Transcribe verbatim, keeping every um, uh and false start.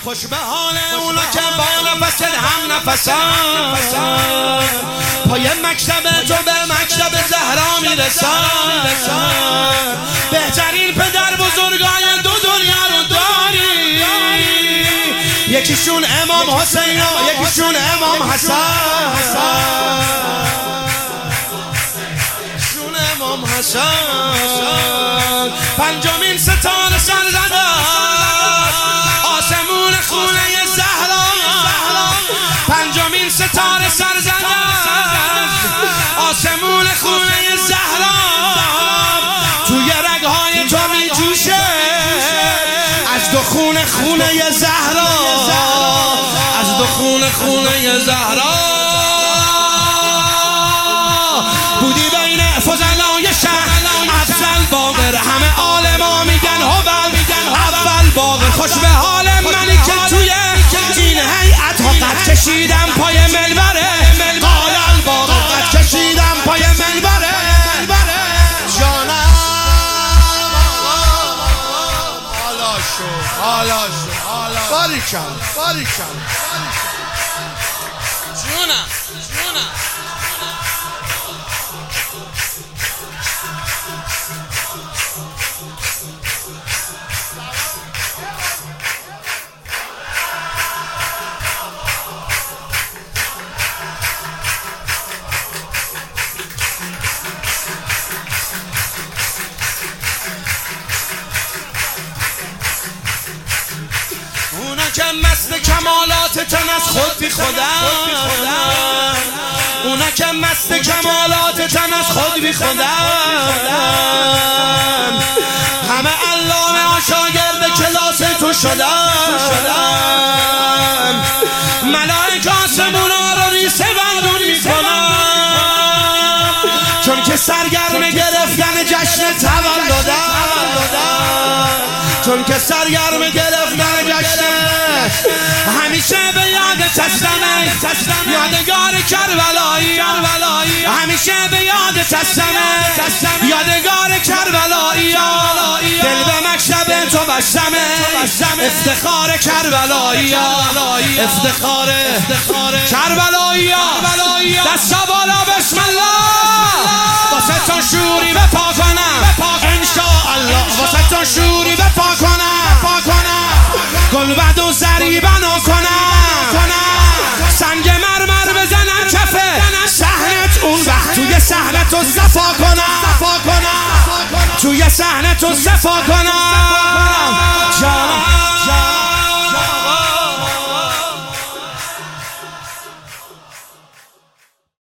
خوش به حال اونا که با نفس هم نفسان پای مکتب تو به مکتب زهرا میرسن بهترین پدر بزرگای دو دنیا رو داری یکیشون امام حسین و یکیشون امام حسن یکیشون امام حسن پنجمین ستاره سر زده آسمون خونه زهرا پنجمین ستاره سر زده آسمون خونه زهرا توی رگهای تو می جوشه از دو خونه خونه زهرا از دو خونه خونه زهرا بودی بین فضلای شهر افضل باقر همه عالما میگن هبل اول باقر خوش به حال منی که توی این هیئت ها قد کشیدم پای منبره قال باقر قد کشیدم پای منبره جانم حالا شو حالا شو حالا باریکم باریکم جونم جونم اونا که مست کمالات تن از خود بی خودن اونا که مست کمالات تن از خود بی خودن همه علامه ها شاگرد کلاس تو شدن ملائک آسمونا رو ریسه بندون می کنن چون که سرگرم گرفتن جشن تولدن چون که سرگرم گرفتن جشن همیشه به یاد تسلمه یادگار کربلایی همیشه به یاد تسلمه یادگار کربلایی دل به مکتب تو بستمه افتخار کربلایی افتخار کربلایی دستا بالا بسم الله واسه تو شوری بپا کنم انشاءالله واسه تو شوری بپا کنم گلبد و زری بنا کنم سنگ مرمر بزنم کفه صحنت اون وقت توی صحنت رو صفا کنم توی صحنت رو صفا کنم جانم